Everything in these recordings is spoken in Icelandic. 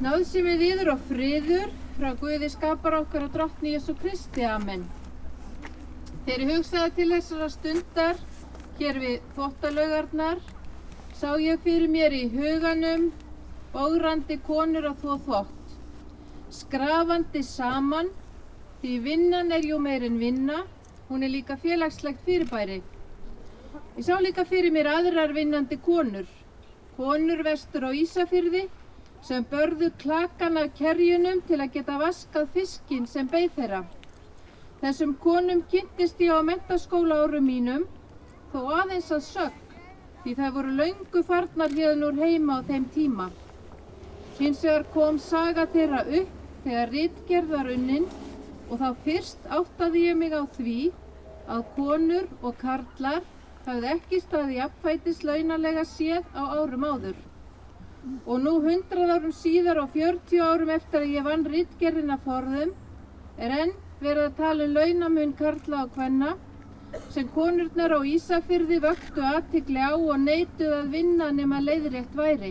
Náðsemi yður og friður frá Guði skapara okkar og drottni Jesú Kristi, amen. Þegar ég hugsaði til þessara stundar hér við þvottalaugarnar, sá ég fyrir mér í huganum bograndi konur að þvo þvott, skrafandi saman, því vinnan jú meir en vinna, hún líka félagslegt fyrirbæri. Ég sá líka fyrir mér aðrar vinnandi konur vestur á Ísafirði, sem börðu klakan af kerjunum til að geta vaskað fiskinn sem beið þeirra. Þessum konum kynntist ég á menntaskólaárum mínum, þó aðeins að sögn, því þær voru löngu farnar héðan úr heima á þeim tíma. Hins vegar kom saga þeirra upp þegar ritgerð var unnin og þá fyrst áttaði ég mig á því að konur og karlar hafði ekki staðið jafnfætis launalega séð á árum áður. Og nú 100 árum síðar og 40 árum eftir að ég vann ritgerðina forðum enn verið að tala launamun karla og kvenna sem konurnar á Ísafirði vöktu athygli á og neituðu að vinna nema leiðrétt væri.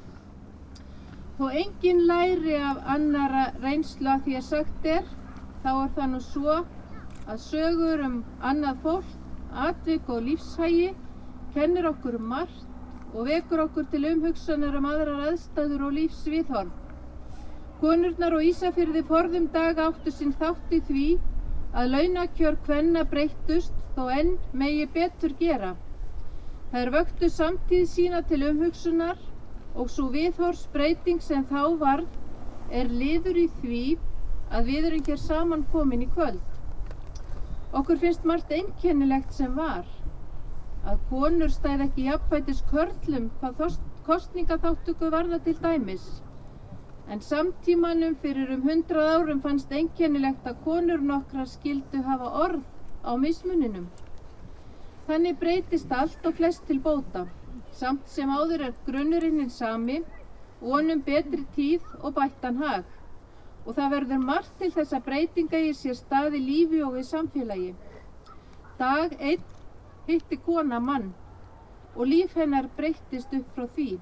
Þó enginn læri af annarra reynslu af því að sagt þá það nú svo að sögur annað fólk, atvik og lífshægi kennir okkur margt og vekur okkur til umhugsunar aðrar aðstæður og lífsviðhorf. Konurnar á Ísafirði forðum daga áttu sinn þátt í því að launakjör kvenna breyttust þó enn megi betur gera. Þær vöktu samtíð sína til umhugsunar og sú viðhorfsbreyting sem þá varð liður í því að við erum hér saman komin í kvöld. Okkur finnst margt einkennilegt sem var, að konur stæðu ekki jafnfætis körlum hvað kosningaþátttöku varða til dæmis. En samtímanum fyrir 100 árum fannst einkennilegt að konur nokkrar skyldu hafa orð á mismuninum. Þannig breytist allt og flest til bóta, samt sem áður grunnurinn hinn sami, vonum betri tíð og bættan hag. Og það verður margt til þess að breytinga í sér stað í lífi og í samfélagi. Dag einn hitti kona mann og líf hennar breyttist upp frá því.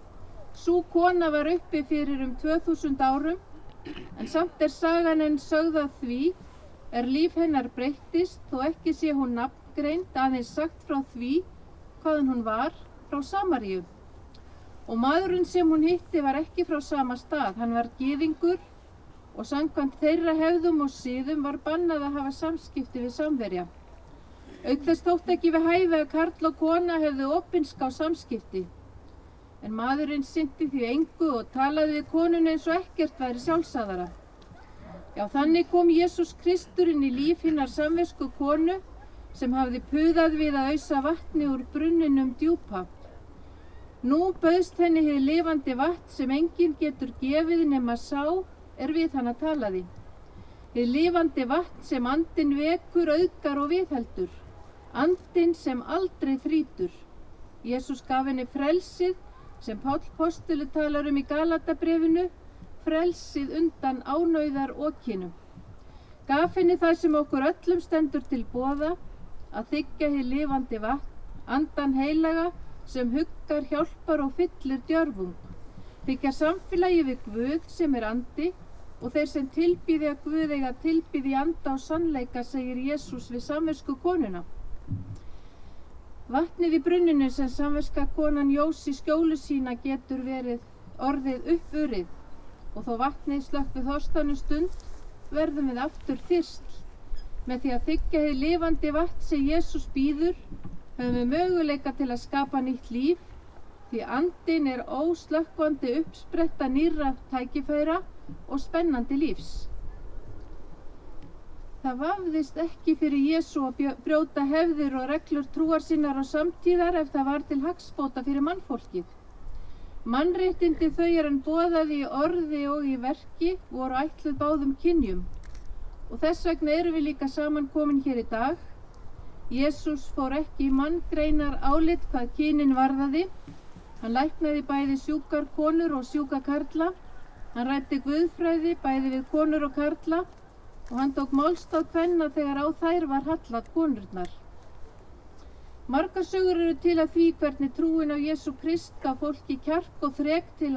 Sú kona var uppi fyrir 2000 árum, en samt sagan enn sögð af því líf hennar breyttist þó ekki sé hún nafngreind, aðeins sagt frá því hvaðan hún var, frá Samaríu. Og maðurinn sem hún hitti var ekki frá sama stað, hann var gyðingur og samkvæmt þeirra hefðum og siðum var bannað að hafa samskipti við samverja. Auk þess þótti ekki við hæfi að karl og kona hefðu opinská samskipti. En maðurinn sinnti því engu og talaði við konuna eins og ekkert væri sjálfsagðara. Já, þannig kom Jesús Kristur inn í líf hinnar samvisku konu sem hafði puðað við að ausa vatni úr brunninum djúpa. Nú bauðst henni hið lifandi vatn sem enginn getur gefið nema sá við hana talaði. Hið lifandi vatn sem andinn vekur, auðgar og viðheldur. Andinn sem aldrei þrýtur. Jesús gaf henni frelsið sem Páll postuli talar í Galatabréfinu, frelsið undan ánauðar okinu. Gaf henni það sem okkur öllum stendur til boða, að þiggja hið lifandi vatn, andan heilaga sem huggar, hjálpar og fyllir djörfung. Þiggja samfélagi við Guð sem andi og þeir sem tilbýði að Guð eiga tilbýði anda og sannleika, segir Jesús við samvisku konuna. Vatnið í brunninu sem samviska konan jós í skjólu sína getur verið orðið uppurið og þó vatnið slökk þorstanum stund verðum við aftur þyrst. Með því að þiggja hið lifandi vatn sem Jesús býður höfum við möguleika til að skapa nýtt líf, því andinn óslökkvandi uppspretta nýrra tækifæra og spennandi lífs. Það vafðist ekki fyrir Jesú að brjóta hefðir og reglur trúar sinnar og samtíðar ef það var til hagsbóta fyrir mannfólkið. Mannréttindi þau hann boðaði í orði og í verki voru ætluð báðum kynjum. Og þess vegna erum við líka saman komin hér í dag. Jesús fór ekki í manngreinar álit hvað kynin varðaði. Hann læknaði bæði sjúkar konur og sjúka karla. Hann ræddi guðfræði bæði við konur og karla og hann tók málstað kvenna þegar á þær var hallað konurnar. Margar sögur eru til af því hvernig trúin á Jesú Krist gaf fólki kjark og þrek til að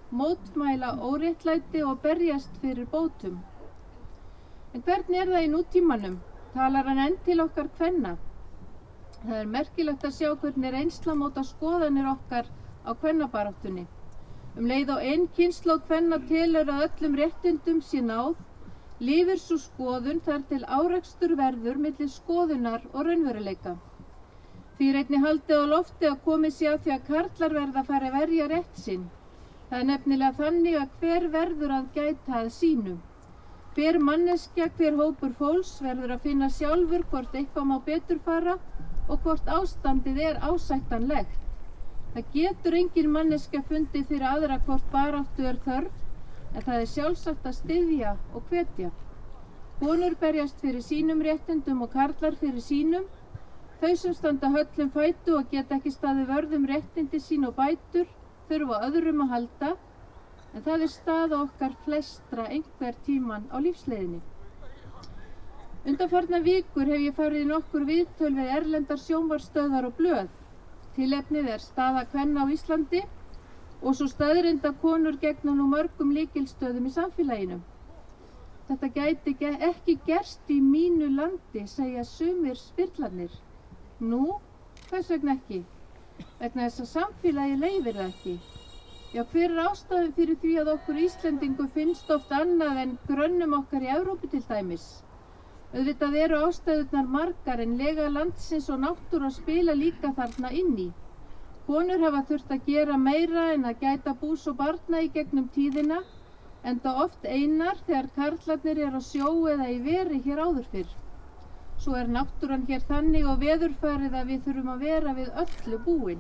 mótmæla óréttlæti og berjast fyrir bótum. En hvernig er það í nútímanum? Talar hann enn til okkar kvenna? Það er merkilegt að sjá hvernig reynsla móta skoðanir okkar á kvennabaráttunni. Leið og ein kynslóð kvenna telur að öllum réttindum sé náð, lifir sú skoðun þar til árekstur verður milli skoðunar og raunveruleika. Því er einnig haldið á lofti að komið sé að því að karlar verða að fara að verja rétt sinn. Það er nefnilega þannig að hver verður að gæta að sínu. Hver manneskja, hver hópur fólks verður að finna sjálfur hvort eitthvað má betur fara og hvort ástandið er ásættanlegt. Það getur engin manneskja fundið fyrir aðra hvort baráttu er þörf, en það er sjálfsagt að styðja og hvetja. Konur berjast fyrir sínum réttindum og karlar fyrir sínum. Þau sem standa höllum fæti og geta ekki staðið vörð réttindi sín og bætur þurfa öðrum að halda, en það er staða okkar flestra einhver tíman á lífsleiðinni. Undanfarna vikur hef ég farið í nokkur viðtöl við erlendar sjónvarpsstöðvar og blöð. Tilefnið er staða kvenna á Íslandi og svo staðreynd að konur gegna nú mörgum lykilstöðum í samfélaginu. Þetta gæti ekki gerst í mínu landi, segja sumir spyrlarnir. Nú, hvers vegna ekki? Vegna þess að samfélagið leyfir það ekki. Já, hver er ástæðan fyrir því að okkur Íslendingu finnst oft annað en grönnum okkar í Evrópu til dæmis? Auðvitað eru ástæðurnar margar en lega landsins og náttúra spila líka þarna inn í. Konur hafa þurft að gera meira en að gæta bús og barna í gegnum tíðina, enda oft einar þegar karlarnir eru á sjó eða í veri hér áður fyrr. Svo er náttúran hér þannig og veðurfarið að við þurfum að vera við öllu búin.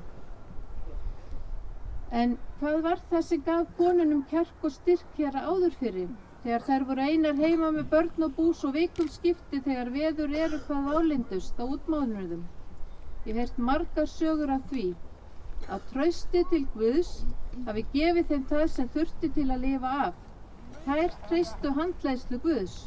En hvað var það sem gaf konunum kjark og styrk hér áður fyrr? Þegar þær voru einar heima með börn og bús og vikum skipti þegar veður eru hvað vályndust á útmánuðum. Ég hef heyrt margar sögur af því að trausti til Guðs hafi gefið þeim það sem þurfti til að lifa af. Þær treystu handleiðslu Guðs.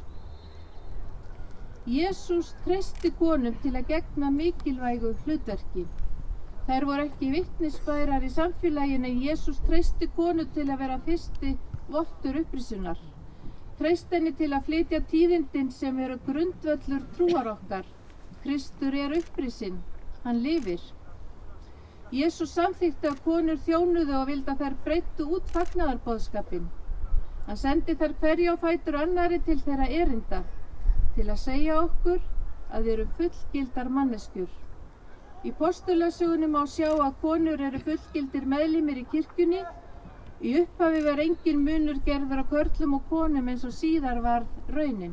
Jesús treysti konum til að gegna mikilvægu hlutverki. Þær voru ekki vitnisbærar í samfélaginu en Jesús treysti konu til að vera fyrsti vottur upprisunar. Treyst henni til að flytja tíðindin sem eru grundvöllur trúar okkar. Kristur er upprisinn, hann lifir. Jesús samþykkti að konur þjónuðu og vildi að þær breyttu út fagnaðarboðskapinn. Hann sendi þær hverja á fætur annarri til þeirra erinda, til að segja okkur að við erum fullgildar manneskjur. Í postulasögunum má sjá að konur eru fullgildir meðlimir í kirkjunni. Í upphafi var engin munur gerður á körlum og konum eins og síðar varð raunin.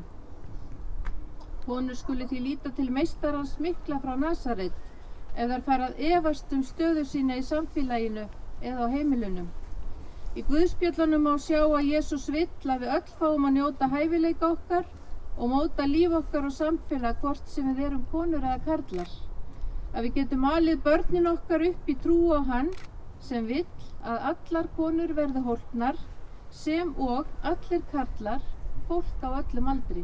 Konur skuli því líta til meistarans mikla frá Nasaret ef þær fara að efast stöðu sína í samfélaginu eða á heimilunum. Í Guðspjöllunum má sjá að Jesús vill að við öll fáum að njóta hæfileika okkar og móta líf okkar og samfélag hvort sem við erum konur eða karlar. Að við getum alið börnin okkar upp í trú á hann sem vill að allar konur verði hólpnar sem og allir karlar, fólk á öllum aldri.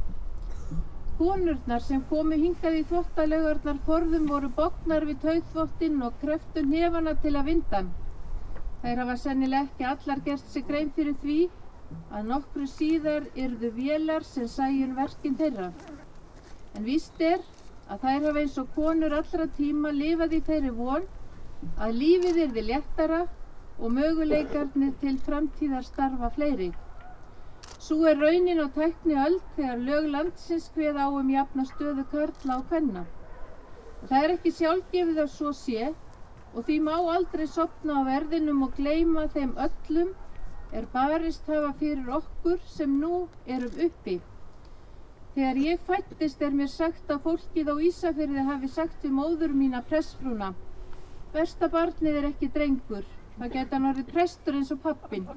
Konurnar sem komu hingað í þvottalaugarnar forðum voru bognar við tauþvottinn og krepptu hnefana til að vinda hann. Þær hafa sennilega ekki allar gert sig grein fyrir því að nokkru síðar yrðu vélar sem sæju verkin þeirra. En víst er að þær hafa eins og konur allra tíma lifað í þeirri von að lífið yrði léttara og möguleikarnir til framtíðar starfa fleiri. Sú er raunin á tækniöld þegar lög landsins kveða á jafna stöðu karla og kvenna. Það er ekki sjálfgefið að svo sé og því má aldrei sofna á verðinum og gleyma þeim öllum er barist hafa fyrir okkur sem nú erum uppi. Þegar ég fæddist er mér sagt að fólkið á Ísafirði hafi sagt við móður mína prestsfrúna: Besta barnið er ekki drengur, það gæti hann orðið prestur eins og pappinn.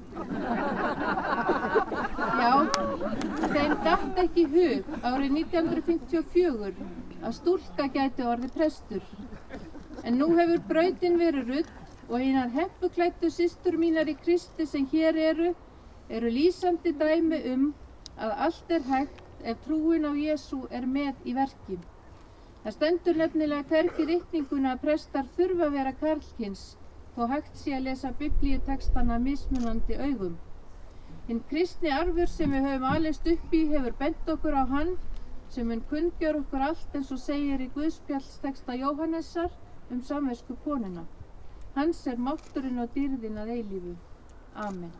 Já, þeim datt ekki í hug árið 1954 að stúlka gæti orðið prestur. En nú hefur brautin verið rudd og hinar heppuklæddu systur mínar í Kristi sem hér eru lýsandi dæmi að allt er hægt ef trúin á Jesú er með í verki. Það stendur nefnilega hvergi í ritningunni að prestar þurfa að vera karlkyns þó hægt sé að lesa biblíutextana mismunandi augum. Hinn kristni arfur sem við höfum alist upp í hefur bent okkur á hann sem mun kunngjör okkur allt eins og segir í Guðspjallstexta Jóhannesar samvisku konuna. Hans mátturinn og dýrðin að eilífu. Amen.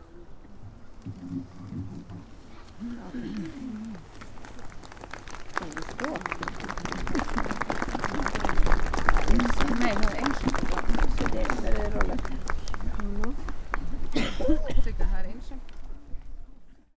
Det är